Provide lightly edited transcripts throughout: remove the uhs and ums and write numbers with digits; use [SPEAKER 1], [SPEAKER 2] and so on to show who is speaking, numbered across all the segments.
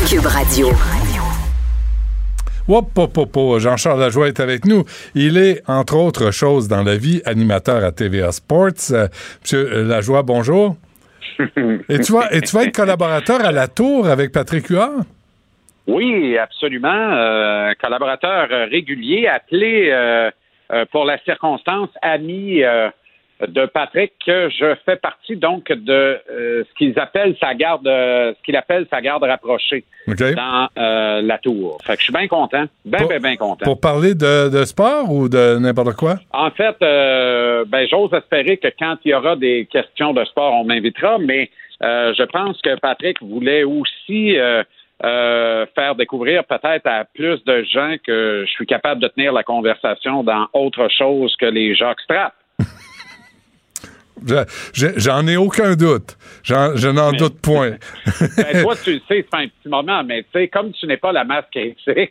[SPEAKER 1] Cube Radio.
[SPEAKER 2] Jean-Charles Lajoie est avec nous. Il est, entre autres choses dans la vie, animateur à TVA Sports. Monsieur Lajoie, bonjour. Et tu vas être collaborateur à la Tour avec Patrick Huard?
[SPEAKER 3] Oui, absolument. Collaborateur régulier, appelé pour la circonstance, ami de Patrick, que je fais partie donc de ce qu'il appelle sa garde rapprochée dans la Tour. Fait que je suis bien content, bien content.
[SPEAKER 2] Pour parler de sport ou de n'importe quoi?
[SPEAKER 3] En fait, j'ose espérer que quand il y aura des questions de sport, on m'invitera, mais je pense que Patrick voulait aussi faire découvrir peut-être à plus de gens que je suis capable de tenir la conversation dans autre chose que les jockstraps.
[SPEAKER 2] J'en ai aucun doute. Je n'en doute point.
[SPEAKER 3] Toi, tu le sais, c'est un petit moment, mais tu sais, comme tu n'es pas la masse critique.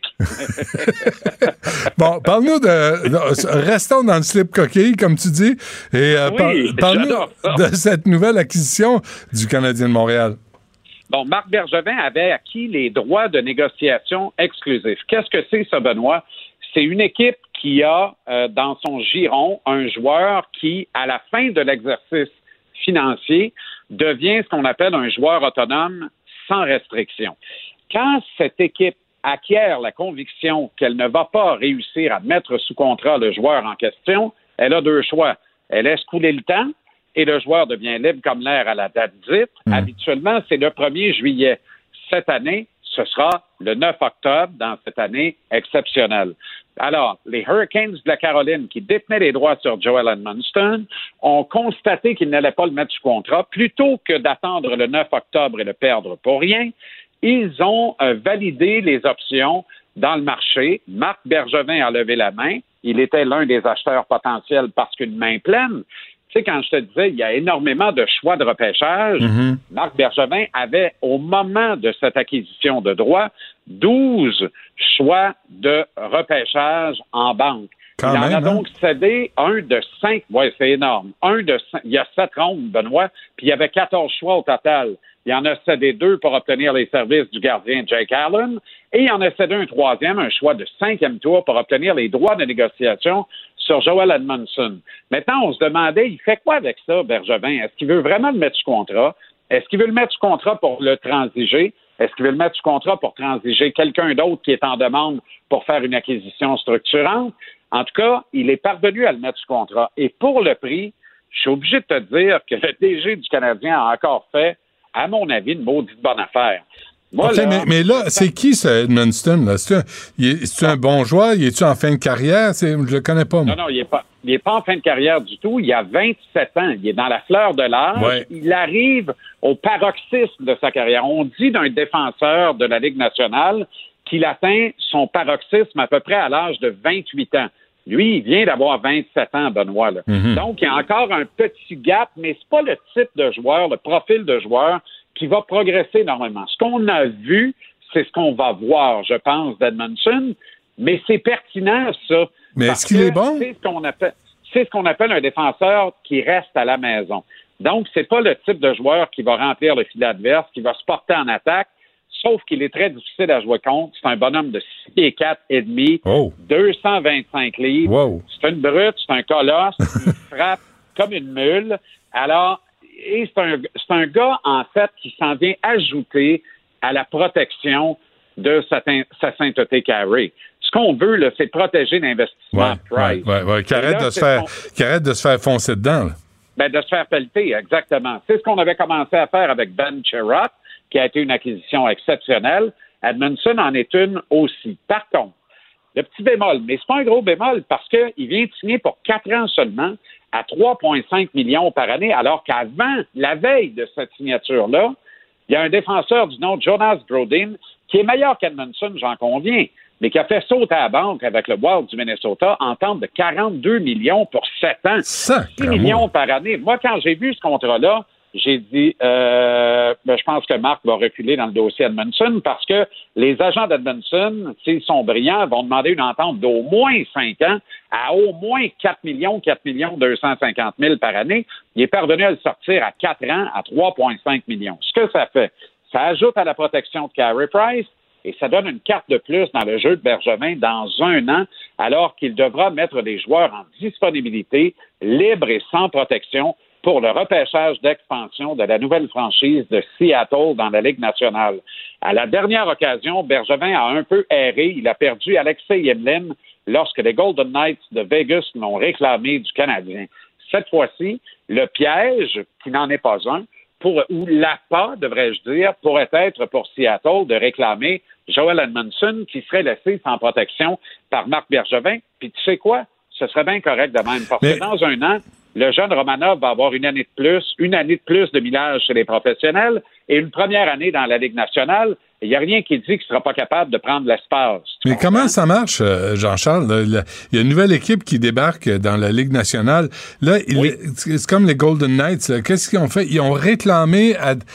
[SPEAKER 2] Bon, parle-nous restons dans le slip coquille, comme tu dis, et parle-nous de cette nouvelle acquisition du Canadien de Montréal.
[SPEAKER 3] Bon, Marc Bergevin avait acquis les droits de négociation exclusifs. Qu'est-ce que c'est, ça, Benoît? C'est une équipe qui a dans son giron un joueur qui, à la fin de l'exercice financier, devient ce qu'on appelle un joueur autonome sans restriction. Quand cette équipe acquiert la conviction qu'elle ne va pas réussir à mettre sous contrat le joueur en question, elle a deux choix. Elle laisse couler le temps et le joueur devient libre comme l'air à la date dite. Habituellement, c'est le 1er juillet. Cette année, ce sera le 9 octobre dans cette année exceptionnelle. Alors, les Hurricanes de la Caroline, qui détenaient les droits sur Joel Edmundson, ont constaté qu'ils n'allaient pas le mettre sous contrat. Plutôt que d'attendre le 9 octobre et le perdre pour rien, ils ont validé les options dans le marché. Marc Bergevin a levé la main. Il était l'un des acheteurs potentiels parce qu'une main pleine. Tu sais, quand je te disais, il y a énormément de choix de repêchage. Marc Bergevin avait, au moment de cette acquisition de droits, 12 choix de repêchage en banque. Il en a donc cédé un de 5. Oui, c'est énorme. Il y a 7 rondes, Benoît, puis il y avait 14 choix au total. Il en a cédé 2 pour obtenir les services du gardien Jake Allen, et il en a cédé un 3e, un choix de 5e tour pour obtenir les droits de négociation sur Joel Edmundson. Maintenant, on se demandait, il fait quoi avec ça, Bergevin? Est-ce qu'il veut vraiment le mettre sous contrat? Est-ce qu'il veut le mettre sous contrat pour le transiger? Est-ce qu'il veut le mettre sous contrat pour transiger quelqu'un d'autre qui est en demande pour faire une acquisition structurante? En tout cas, il est parvenu à le mettre sous contrat. Et pour le prix, je suis obligé de te dire que le DG du Canadien a encore fait, à mon avis, une maudite bonne affaire. Moi,
[SPEAKER 2] okay, mais là, c'est qui ce Edmundston? Là? C'est-tu un bon joueur? Il est-tu en fin de carrière? Je le connais pas, moi.
[SPEAKER 3] Non, il est pas en fin de carrière du tout. Il a 27 ans. Il est dans la fleur de l'âge.
[SPEAKER 2] Ouais.
[SPEAKER 3] Il arrive au paroxysme de sa carrière. On dit d'un défenseur de la Ligue nationale qu'il atteint son paroxysme à peu près à l'âge de 28 ans. Lui, il vient d'avoir 27 ans, Benoît. Là. Donc, il y a encore un petit gap, mais c'est pas le type de joueur, le profil de joueur qui va progresser énormément. Ce qu'on a vu, c'est ce qu'on va voir, je pense, d'Edmundson, mais c'est pertinent, ça.
[SPEAKER 2] Mais est-ce qu'il est bon?
[SPEAKER 3] C'est ce qu'on appelle un défenseur qui reste à la maison. Donc, c'est pas le type de joueur qui va remplir le filet adverse, qui va se porter en attaque, sauf qu'il est très difficile à jouer contre. C'est un bonhomme de 6 pieds 4 et demi, 225 livres.
[SPEAKER 2] Wow.
[SPEAKER 3] C'est une brute, c'est un colosse, il frappe comme une mule. Alors, et c'est un gars, en fait, qui s'en vient ajouter à la protection de sa sainteté carrée. Ce qu'on veut, là, c'est protéger l'investissement Price.
[SPEAKER 2] Qui arrête de se faire foncer dedans. Là.
[SPEAKER 3] Ben, de se faire pelleter, exactement. C'est ce qu'on avait commencé à faire avec Ben Chirot, qui a été une acquisition exceptionnelle. Edmundson en est une aussi. Par contre, le petit bémol, mais c'est pas un gros bémol parce qu'il vient de signer pour 4 ans seulement à 3,5 millions par année, alors qu'avant, la veille de cette signature-là, il y a un défenseur du nom de Jonas Brodin qui est meilleur qu'Edmundson, j'en conviens, mais qui a fait sauter à la banque avec le Wild du Minnesota en tente de 42 millions pour 7 ans. 6 millions par année. Moi, quand j'ai vu ce contrat-là, j'ai dit, je pense que Marc va reculer dans le dossier Edmundson parce que les agents d'Edmundson, s'ils sont brillants, vont demander une entente d'au moins 5 ans à au moins 4 250 000 par année. Il est parvenu à le sortir à 4 ans à 3,5 millions. Ce que ça Ça ajoute à la protection de Carey Price et ça donne une carte de plus dans le jeu de Bergevin dans 1 an, alors qu'il devra mettre des joueurs en disponibilité, libres et sans protection pour le repêchage d'expansion de la nouvelle franchise de Seattle dans la Ligue nationale. À la dernière occasion, Bergevin a un peu erré. Il a perdu Alexei Yemlin lorsque les Golden Knights de Vegas l'ont réclamé du Canadien. Cette fois-ci, le piège, qui n'en est pas un, ou l'appât, devrais-je dire, pourrait être pour Seattle de réclamer Joel Edmondson qui serait laissé sans protection par Marc Bergevin. Puis tu sais quoi? Ce serait bien correct de même. Parce que dans 1 an, le jeune Romanov va avoir une année de plus de millage chez les professionnels et une première année dans la Ligue nationale. Il n'y a rien qui dit qu'il ne sera pas capable de prendre l'espace.
[SPEAKER 2] Mais comment ça marche, Jean-Charles? Il y a une nouvelle équipe qui débarque dans la Ligue nationale. Là, c'est comme les Golden Knights. Là. Qu'est-ce qu'ils ont fait? Ils ont réclamé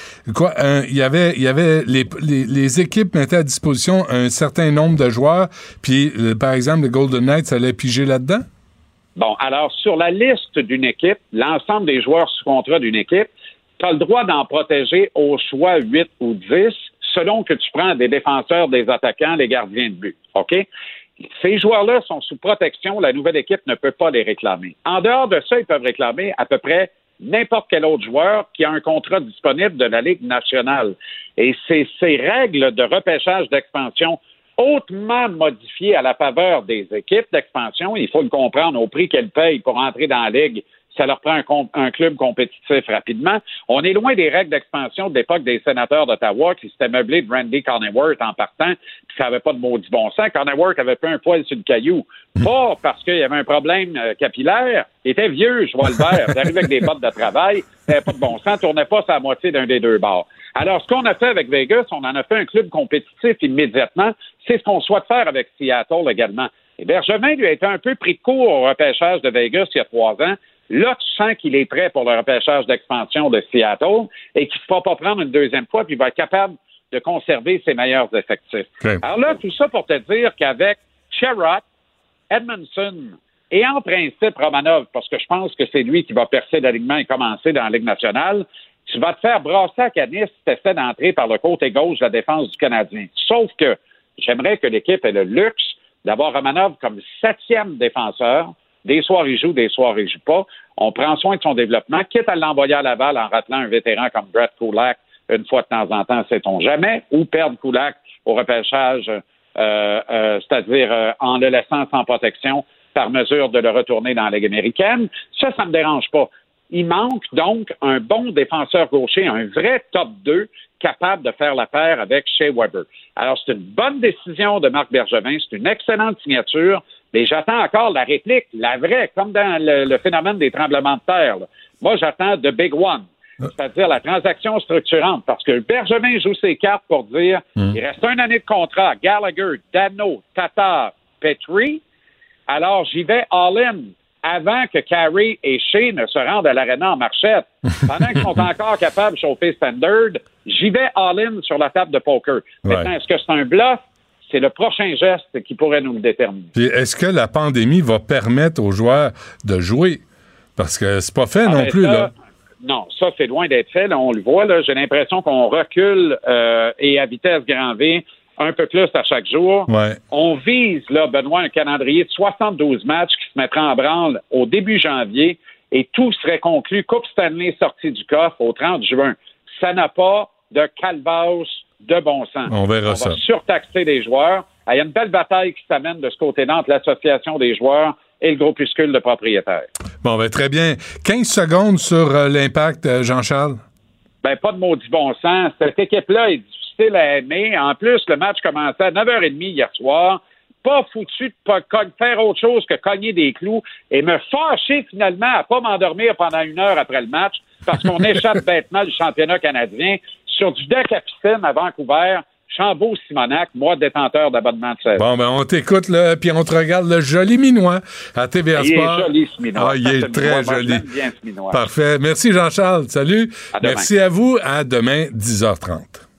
[SPEAKER 2] il y avait les équipes mettaient à disposition un certain nombre de joueurs, puis par exemple, les Golden Knights allaient piger là-dedans?
[SPEAKER 3] Bon, alors, sur la liste d'une équipe, l'ensemble des joueurs sous contrat d'une équipe, tu as le droit d'en protéger au choix 8 ou 10, selon que tu prends des défenseurs, des attaquants, les gardiens de but. OK? Ces joueurs-là sont sous protection. La nouvelle équipe ne peut pas les réclamer. En dehors de ça, ils peuvent réclamer à peu près n'importe quel autre joueur qui a un contrat disponible de la Ligue nationale. Et c'est ces règles de repêchage d'expansion hautement modifiées à la faveur des équipes d'expansion. Il faut le comprendre au prix qu'elles payent pour entrer dans la Ligue. Ça leur prend un club compétitif rapidement. On est loin des règles d'expansion de l'époque des sénateurs d'Ottawa qui s'étaient meublés de Randy Cronenworth en partant, puis ça n'avait pas de maudit bon sens. Cronenworth avait fait un poil sur le caillou. Pas parce qu'il y avait un problème capillaire. Il était vieux, je vois le vert. Il arrivait avec des bottes de travail. Ça n'avait pas de bon sens. Tournait pas sa moitié d'un des deux bords. Alors, ce qu'on a fait avec Vegas, on en a fait un club compétitif immédiatement. C'est ce qu'on souhaite faire avec Seattle également. Et Bergevin lui a été un peu pris de court au repêchage de Vegas il y a 3 ans. Là, tu sens qu'il est prêt pour le repêchage d'expansion de Seattle et qu'il ne va pas prendre une deuxième fois, puis il va être capable de conserver ses meilleurs effectifs. Okay. Alors là, tout ça pour te dire qu'avec Sherrod, Edmondson et en principe Romanov, parce que je pense que c'est lui qui va percer l'alignement et commencer dans la Ligue nationale, tu vas te faire brasser à Canis si tu essaies d'entrer par le côté gauche de la défense du Canadien. Sauf que j'aimerais que l'équipe ait le luxe d'avoir Romanov comme 7e défenseur. Des soirs, il joue, des soirs, il joue pas. On prend soin de son développement, quitte à l'envoyer à Laval en rappelant un vétéran comme Brett Kulak une fois de temps en temps, sait-on jamais, ou perdre Kulak au repêchage, c'est-à-dire en le laissant sans protection par mesure de le retourner dans la Ligue américaine. Ça me dérange pas. Il manque donc un bon défenseur gaucher, un vrai top 2 capable de faire la paire avec Shea Weber. Alors, c'est une bonne décision de Marc Bergevin, c'est une excellente signature, mais j'attends encore la réplique, la vraie, comme dans le phénomène des tremblements de terre. Là. Moi, j'attends the big one, c'est-à-dire la transaction structurante, parce que Bergevin joue ses cartes pour dire il reste 1 année de contrat, Gallagher, Dano, Tatar, Petrie, alors j'y vais all-in avant que Carey et Shea ne se rendent à l'aréna en marchette. Pendant qu'ils sont encore capables de chauffer Standard, j'y vais all-in sur la table de poker. Maintenant, est-ce que c'est un bluff? C'est le prochain geste qui pourrait nous le déterminer.
[SPEAKER 2] Puis est-ce que la pandémie va permettre aux joueurs de jouer? Parce que c'est pas fait non plus, là.
[SPEAKER 3] Non, ça, c'est loin d'être fait. Là, on le voit, là. J'ai l'impression qu'on recule et à vitesse grand V un peu plus à chaque jour.
[SPEAKER 2] Ouais.
[SPEAKER 3] On vise, là, Benoît, un calendrier de 72 matchs qui se mettra en branle au début janvier et tout serait conclu. Coupe Stanley sortie du coffre au 30 juin. Ça n'a pas de calvasse de bon sens.
[SPEAKER 2] On verra ça.
[SPEAKER 3] On va surtaxer les joueurs. Il y a une belle bataille qui s'amène de ce côté-là entre l'association des joueurs et le groupuscule de propriétaires.
[SPEAKER 2] Bon, ben très bien. 15 secondes sur l'impact, Jean-Charles.
[SPEAKER 3] Ben, pas de maudit bon sens. Cette équipe-là est difficile à aimer. En plus, le match commençait à 9h30 hier soir. Pas foutu de faire autre chose que cogner des clous et me fâcher finalement à pas m'endormir pendant 1 heure après le match parce qu'on échappe bêtement du championnat canadien sur du deck à piscine à Vancouver. Chambault-Simonac, moi, détenteur d'abonnement de 16.
[SPEAKER 2] Bon, ben, on t'écoute, là, puis on te regarde le joli Minois à TVA Sport.
[SPEAKER 3] Il est joli, ce Minois.
[SPEAKER 2] Ah, il est très joli.
[SPEAKER 3] Moi, j'aime bien ce Minois.
[SPEAKER 2] Parfait. Merci, Jean-Charles. Salut.
[SPEAKER 3] À demain.
[SPEAKER 2] Merci à vous. À demain, 10h30.